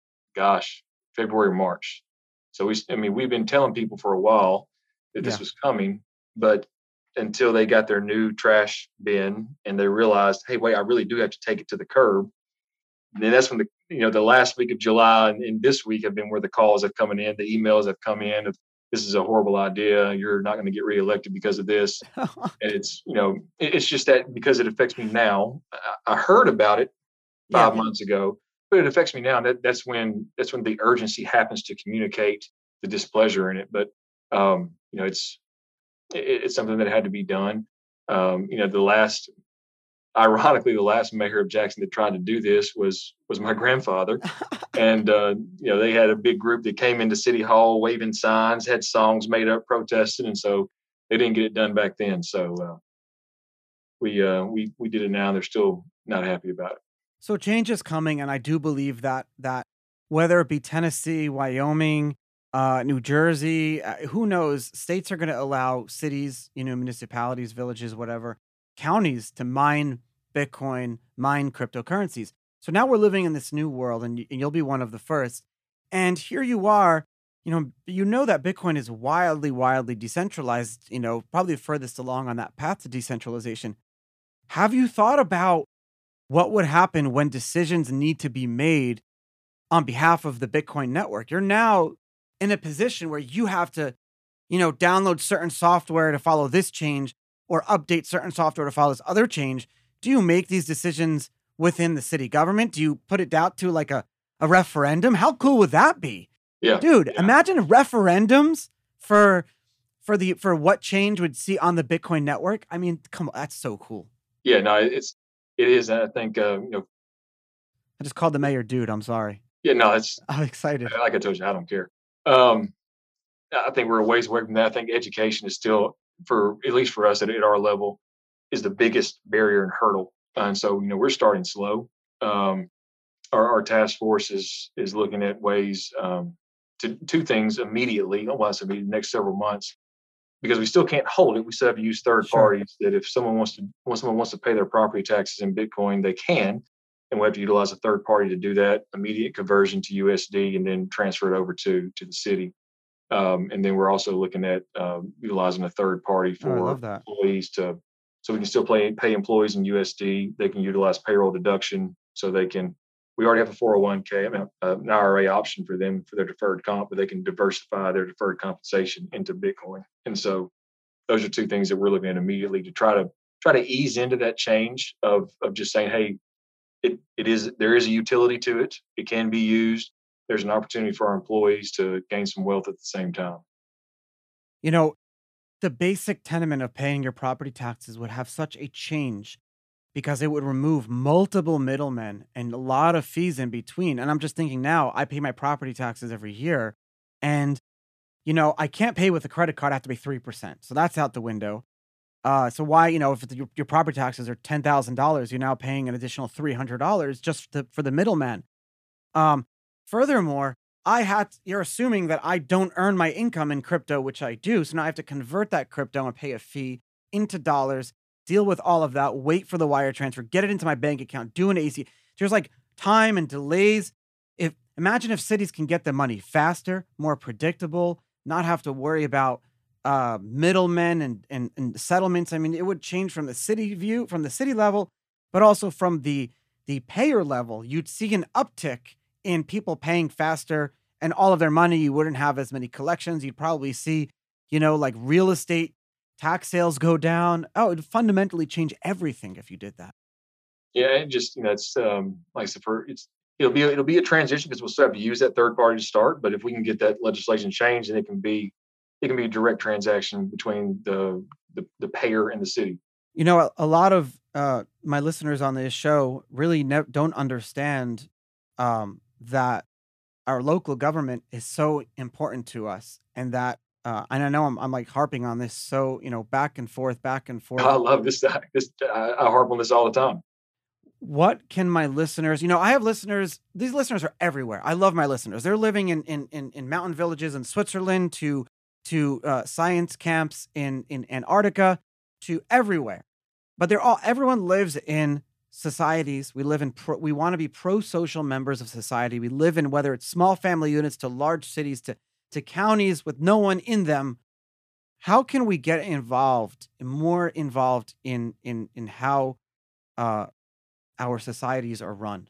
Speaker 2: gosh, February, March. So we, I mean, we've been telling people for a while that this
Speaker 1: Yeah.
Speaker 2: was coming, but until they got their new trash bin and they realized, hey, wait, I really do have to take it to the curb. And then that's when the you know the last week of July and, and this week have been where the calls have come in, the emails have come in of this is a horrible idea. You're not going to get reelected because of this. And it's you know it- it's just that because it affects me now. I, I heard about it
Speaker 1: Yeah.
Speaker 2: five months ago, but it affects me now. That that's when that's when the urgency happens to communicate the displeasure in it. But um, you know it's it, it's something that had to be done. Um, you know, the last, ironically, the last mayor of Jackson that tried to do this was was my grandfather, and uh, you know they had a big group that came into City Hall waving signs, had songs made up, protesting, and so they didn't get it done back then. So uh, we uh, we we did it now. And they're still not happy about it.
Speaker 1: So change is coming, and I do believe that that whether it be Tennessee, Wyoming, uh, New Jersey, uh, who knows, states are going to allow cities, you know, municipalities, villages, whatever, counties to mine Bitcoin, mine cryptocurrencies. So now we're living in this new world, and, y- and you'll be one of the first. And here you are, you know, you know that Bitcoin is wildly, wildly decentralized. You know, probably furthest along on that path to decentralization. Have you thought about what would happen when decisions need to be made on behalf of the Bitcoin network? You're now in a position where you have to, you know, download certain software to follow this change or update certain software to follow this other change. Do you make these decisions within the city government? Do you put it down to like a, a referendum? How cool would that be?
Speaker 2: Yeah,
Speaker 1: Dude,
Speaker 2: yeah,
Speaker 1: imagine referendums for for the for what change would see on the Bitcoin network. I mean, come on, that's so cool.
Speaker 2: yeah. No, it's it is. And I think uh, you know,
Speaker 1: I just called the mayor dude. I'm sorry.
Speaker 2: yeah. No, it's
Speaker 1: I'm excited.
Speaker 2: like I told you, I don't care. Um, I think we're a ways away from that. I think education is still, for at least for us at, at our level, is the biggest barrier and hurdle. And so, you know, we're starting slow. Um, our, our task force is is looking at ways um, to two things immediately. Well, I mean, the next several months, because we still can't hold it. We still have to use third
Speaker 1: Sure.
Speaker 2: parties. That if someone wants to, when someone wants to pay their property taxes in Bitcoin, they can, and we have to utilize a third party to do that. Immediate conversion to U S D, and then transfer it over to to the city. Um, and then we're also looking at um, utilizing a third party
Speaker 1: Oh, I
Speaker 2: for
Speaker 1: love that.
Speaker 2: employees to, so we can still pay, pay employees in U S D. They can utilize payroll deduction, so they can, we already have a four oh one k, I mean, uh, an I R A option for them for their deferred comp, but they can diversify their deferred compensation into Bitcoin. And so those are two things that we're looking at immediately to try to try to ease into that change of of just saying, hey, it, it is, there is a utility to it. It can be used. There's an opportunity for our employees to gain some wealth at the same time.
Speaker 1: You know, the basic tenement of paying your property taxes would have such a change because it would remove multiple middlemen and a lot of fees in between. And I'm just thinking now, I pay my property taxes every year, and you know, I can't pay with a credit card. I have to pay three percent. So that's out the window. Uh, so why, you know, if it's, your, your property taxes are ten thousand dollars you're now paying an additional three hundred dollars just to, for the middleman. Um, Furthermore, I had you're assuming that I don't earn my income in crypto, which I do. So now I have to convert that crypto and pay a fee into dollars, deal with all of that, wait for the wire transfer, get it into my bank account, do an A C. There's like time and delays. If imagine if cities can get the money faster, more predictable, not have to worry about uh, middlemen and, and and settlements. I mean, it would change from the city view, from the city level, but also from the the payer level. You'd see an uptick in people paying faster and all of their money. You wouldn't have as many collections. You'd probably see, you know, like real estate tax sales go down. Oh, it'd fundamentally change everything if you did that.
Speaker 2: Yeah, and just you know, it's um, like I said, for it's it'll be it'll be a transition because we'll still have to use that third party to start. But if we can get that legislation changed, then it can be it can be a direct transaction between the the, the payer and the city.
Speaker 1: You know, a, a lot of uh, my listeners on this show really ne- don't understand um, that our local government is so important to us, and that, uh, and I know I'm, I'm like harping on this, so you know, back and forth, back and forth.
Speaker 2: I love this. This I, I harp on this all the time.
Speaker 1: What can my listeners, you know, I have listeners, these listeners are everywhere. I love my listeners. They're living in in in, in mountain villages in Switzerland to to uh, science camps in in Antarctica to everywhere. But they're all everyone lives in societies. We live in pro, we want to be pro-social members of society. We live in whether it's small family units to large cities to to counties with no one in them. How can we get involved, more involved in in in how uh our societies are run?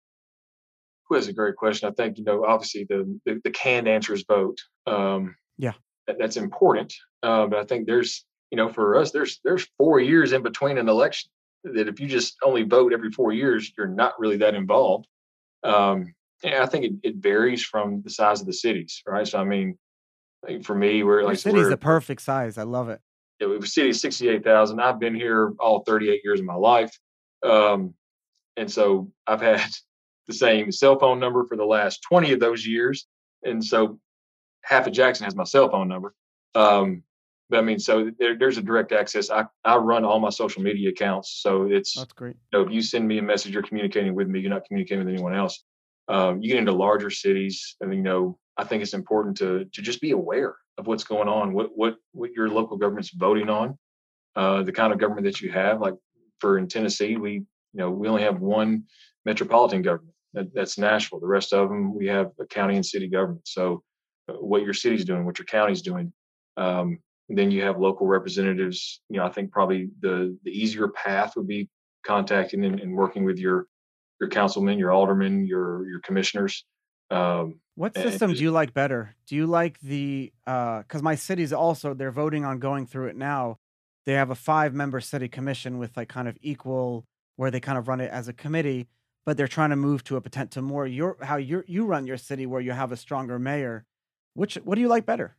Speaker 2: Well, that's a great question. I think you know, obviously, the the, the canned answer is vote. Um,
Speaker 1: Yeah.
Speaker 2: that, that's important. Uh, but I think there's you know, for us, there's there's four years in between an election. That if you just only vote every four years, you're not really that involved. Um, and I think it, it varies from the size of the cities, right? So I mean, I think for me, we're
Speaker 1: Your
Speaker 2: like so
Speaker 1: city's
Speaker 2: we're
Speaker 1: the perfect size. I love it.
Speaker 2: it was city sixty-eight thousand. I've been here all thirty-eight years of my life. Um, and so I've had the same cell phone number for the last twenty of those years. And so half of Jackson has my cell phone number. Um, but I mean, so there, there's a direct access. I, I run all my social media accounts. So it's,
Speaker 1: That's great.
Speaker 2: you know, if you send me a message, you're communicating with me, you're not communicating with anyone else. Um, you get into larger cities, and you know, I think it's important to to just be aware of what's going on, what what what your local government's voting on, uh, the kind of government that you have. Like for in Tennessee, we you know we only have one metropolitan government. That, that's Nashville. The rest of them, we have a county and city government. So, uh, what your city's doing, what your county's doing. Um, and then you have local representatives. You know, I think probably the the easier path would be contacting and, and working with your your councilmen, your aldermen, your your commissioners. Um,
Speaker 1: What
Speaker 2: and
Speaker 1: system do
Speaker 2: just,
Speaker 1: you like better? Do you like the uh because my city's also they're voting on going through it now. They have a five member city commission with like kind of equal where they kind of run it as a committee, but they're trying to move to a potential to more your how you you run your city where you have a stronger mayor. Which what do you like better?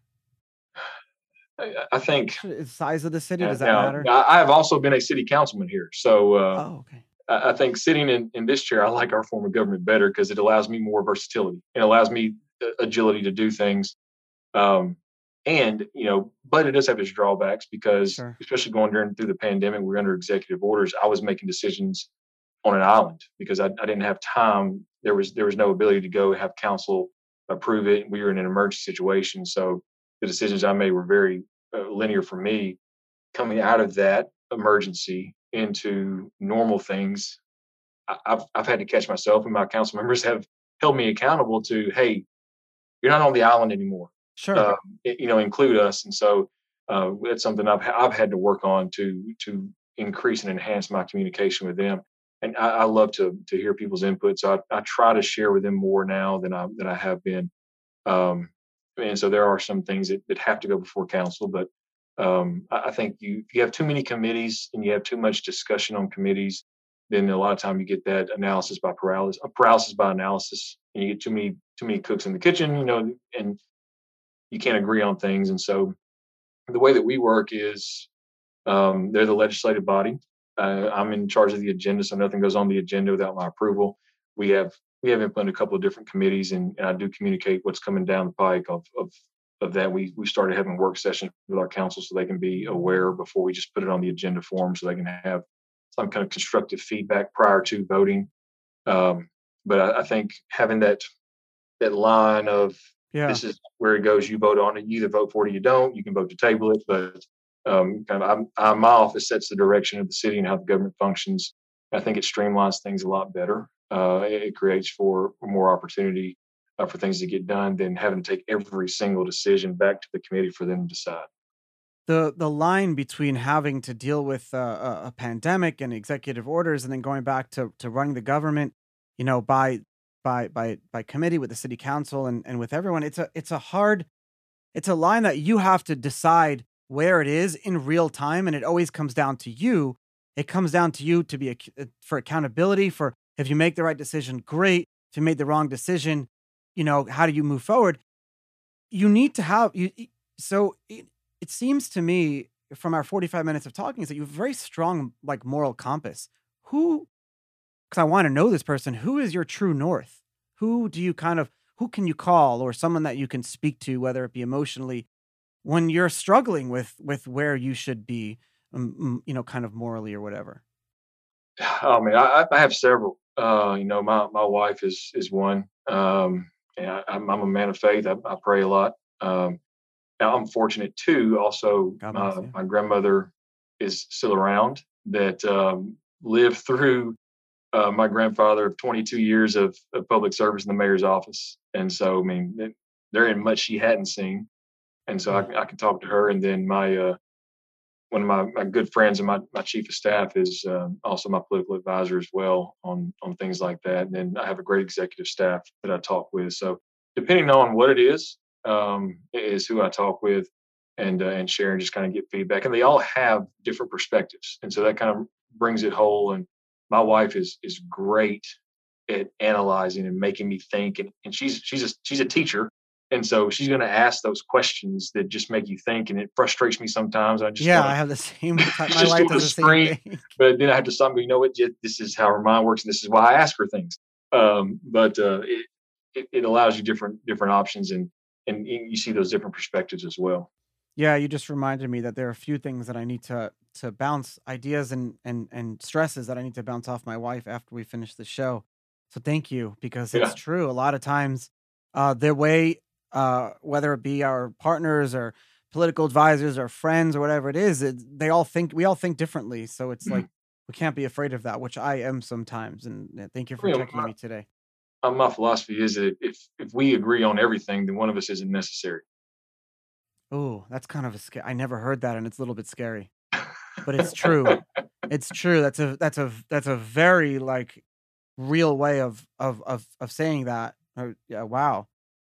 Speaker 2: I, I think
Speaker 1: Sh- Is size of the city,
Speaker 2: uh,
Speaker 1: does that
Speaker 2: now
Speaker 1: matter?
Speaker 2: I, I have also been a city councilman here, so uh,
Speaker 1: Oh, okay.
Speaker 2: I, I think sitting in, in this chair, I like our form of government better because it allows me more versatility. It allows me uh, agility to do things. Um, and you know, but it does have its drawbacks because,
Speaker 1: Sure.
Speaker 2: especially going during through the pandemic, we're under executive orders. I was making decisions on an island because I, I didn't have time. There was there was no ability to go have council approve it. We were in an emergency situation, so the decisions I made were very uh, linear for me. Coming out of that emergency into normal things, I, I've I've had to catch myself, and my council members have held me accountable to, hey, you're not on the island anymore.
Speaker 1: Sure.
Speaker 2: Um, it- you know, include us, and so uh, that's something I've ha- I've had to work on to to increase and enhance my communication with them. And I, I love to to hear people's input, so I, I try to share with them more now than I than I have been. Um, and so there are some things that, that have to go before council, but um, I, I think you if you have too many committees and you have too much discussion on committees, then a lot of time you get that analysis by paralysis, uh, paralysis by analysis, and you get too many too many cooks in the kitchen, you know, and you can't agree on things. And so the way that we work is um, they're the legislative body. Uh, I'm in charge of the agenda, so nothing goes on the agenda without my approval. We have we have input in a couple of different committees, and, and I do communicate what's coming down the pike of of of that. We we started having work sessions with our council so they can be aware before we just put it on the agenda form, so they can have some kind of constructive feedback prior to voting. Um, but I, I think having that that line of
Speaker 1: Yeah.
Speaker 2: this is where it goes. You vote on it. You either vote for it or you don't. You can vote to table it, but um, kind of I'm, I'm, my office sets the direction of the city and how the government functions. I think it streamlines things a lot better. Uh, it, it creates for more opportunity uh, for things to get done than having to take every single decision back to the committee for them to decide.
Speaker 1: The the line between having to deal with uh, a, a pandemic and executive orders and then going back to to running the government, you know, by by by by committee with the city council and and with everyone, it's a it's a hard it's a line that you have to decide where it is in real time, and it always comes down to you. It comes down to you to be ac- uh, for accountability for if you make the right decision, great. If you made the wrong decision, you know, how do you move forward? You need to have you. y- So it, it seems to me from our forty-five minutes of talking is that you have a very strong like moral compass. Who because I want to know this person. Who is your true north? Who do you kind of who can you call or someone that you can speak to, whether it be emotionally, when you're struggling with with where you should be, um, mm, you know, kind of morally or whatever.
Speaker 2: Oh man, I, I have several. Uh, you know, my my wife is is one. Um, and I, I'm, I'm a man of faith. I, I pray a lot. Um, Now I'm fortunate too. Also,
Speaker 1: God bless
Speaker 2: uh,
Speaker 1: you.
Speaker 2: my grandmother is still around that um, lived through uh, my grandfather of twenty-two years of, of public service in the mayor's office. And so, I mean, th- there ain't much she hadn't seen. And so I,
Speaker 1: Mm.
Speaker 2: can- I can talk to her. And then my uh, one of my, my good friends and my, my chief of staff is um, also my political advisor as well on on things like that. And then I have a great executive staff that I talk with. So depending on what it is, um, is who I talk with and uh, and share and just kind of get feedback. And they all have different perspectives, and so that kind of brings it whole. And my wife is is great at analyzing and making me think. And, and she's she's a, she's a teacher, And so she's going to ask those questions that just make you think, and it frustrates me sometimes. I just
Speaker 1: Yeah,
Speaker 2: wanna,
Speaker 1: I have the same type. My
Speaker 2: just
Speaker 1: wife
Speaker 2: want to
Speaker 1: does the same
Speaker 2: scream,
Speaker 1: thing.
Speaker 2: but then I have to stop and go, you know what? J- This is how her mind works, and this is why I ask her things. Um, but uh, it, it it allows you different different options, and and you see those different perspectives as well.
Speaker 1: Yeah, you just reminded me that there are a few things that I need to to bounce ideas and and and stresses that I need to bounce off my wife after we finish the show. So thank you, because it's
Speaker 2: Yeah.
Speaker 1: true. A lot of times, uh, their way, uh, whether it be our partners or political advisors or friends or whatever it is, it, they all think we all think differently. So it's like we can't be afraid of that, which I am sometimes. And uh, thank you
Speaker 2: I
Speaker 1: for
Speaker 2: mean,
Speaker 1: checking
Speaker 2: my,
Speaker 1: me today.
Speaker 2: uh, my philosophy is that if if we agree on everything, then one of us isn't necessary.
Speaker 1: Oh, that's kind of a scare. I never heard that, and it's a little bit scary, but it's true. It's true. That's a that's a that's a very like real way of of of of saying that. Or, yeah, wow.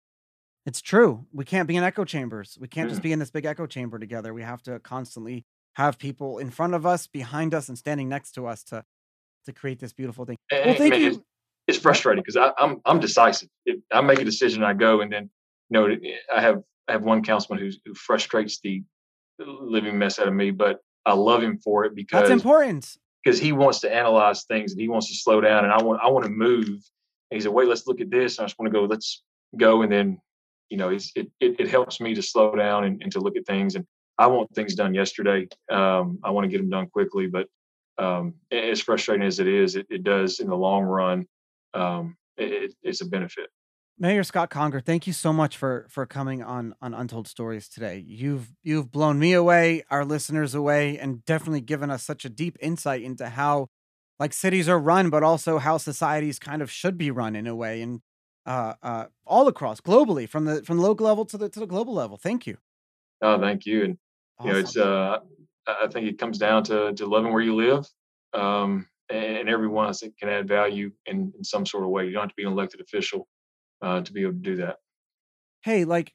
Speaker 1: It's true. We can't be in echo chambers. We can't just
Speaker 2: Yeah.
Speaker 1: be in this big echo chamber together. We have to constantly have people in front of us, behind us, and standing next to us to to create this beautiful thing. Well,
Speaker 2: And,
Speaker 1: thank
Speaker 2: man, it's,
Speaker 1: you.
Speaker 2: it's
Speaker 1: Yep.
Speaker 2: frustrating because I'm I'm decisive. If I make a decision, I go, and then you know I have I have one councilman who's, who frustrates the living mess out of me, but I love him for it
Speaker 1: That's
Speaker 2: because
Speaker 1: important.
Speaker 2: because he wants to analyze things and he wants to slow down, and I want I want to move. And he said, "Wait, let's look at this." And I just want to go. Let's go, and then you know it's, it, it it helps me to slow down and, and to look at things. And I want things done yesterday. Um, I want to get them done quickly, but um, as frustrating as it is, it, it does in the long run. Um, it, it's a benefit.
Speaker 1: Mayor Scott Conger, thank you so much for for coming on on Untold Stories today. You've you've blown me away, our listeners away, and definitely given us such a deep insight into how like cities are run, but also how societies kind of should be run in a way, and uh uh all across globally, from the from the local level to the to the global level. Thank you.
Speaker 2: Oh, thank you. And you know, it's
Speaker 1: Awesome.
Speaker 2: uh, I I think it comes down to to loving where you live. Um, and, and everyone I think can add value in, in some sort of way. You don't have to be an elected official uh, to be able to do that.
Speaker 1: Hey, like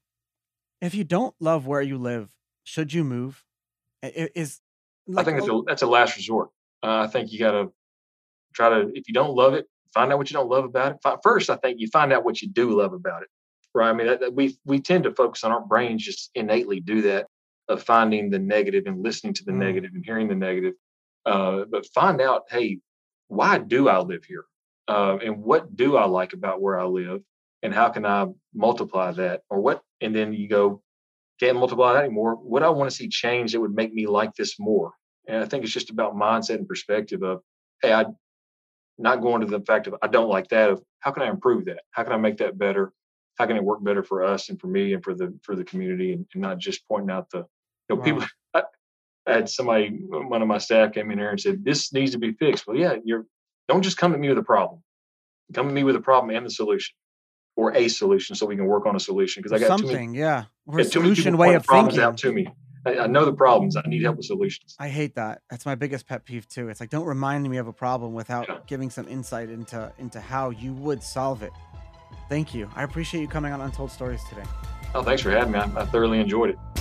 Speaker 1: if you don't love where you live, should you move? I- i- Is
Speaker 2: I
Speaker 1: like
Speaker 2: think that's
Speaker 1: oh,
Speaker 2: a that's a last resort. Uh, I think you got to try to, if you don't love it, find out what you don't love about it. Fi- First, I think you find out what you do love about it, right? I mean, that, that we we tend to focus on, our brains just innately do that, of finding the negative and listening to the
Speaker 1: mm,
Speaker 2: negative and hearing the negative. Uh, but find out, hey, why do I live here? Uh, and what do I like about where I live? And how can I multiply that? Or what? And then you go, can't multiply that anymore. What do I want to see change that would make me like this more? And I think it's just about mindset and perspective of, hey, I not going to the fact of I don't like that, of how can I improve that? How can I make that better? How can it work better for us and for me and for the for the community, and, and not just pointing out the, you know, people.
Speaker 1: wow.
Speaker 2: I, I had somebody, one of my staff came in here and said, this needs to be fixed. Well, yeah, you're, don't just come to me with a problem. Come to me with a problem and the solution, or a solution, so we can work on a solution. Because
Speaker 1: Or
Speaker 2: I got too many,
Speaker 1: something, yeah. Or a
Speaker 2: got too many people
Speaker 1: solution way
Speaker 2: pointing
Speaker 1: of
Speaker 2: problems out
Speaker 1: thinking.
Speaker 2: to me. I, I know the problems. I need help with solutions.
Speaker 1: I hate that. That's my biggest pet peeve too. It's like don't remind me of a problem without
Speaker 2: Yeah.
Speaker 1: giving some insight into into how you would solve it. Thank you. I appreciate you coming on Untold Stories today.
Speaker 2: Oh, thanks for having me. I, I thoroughly enjoyed it.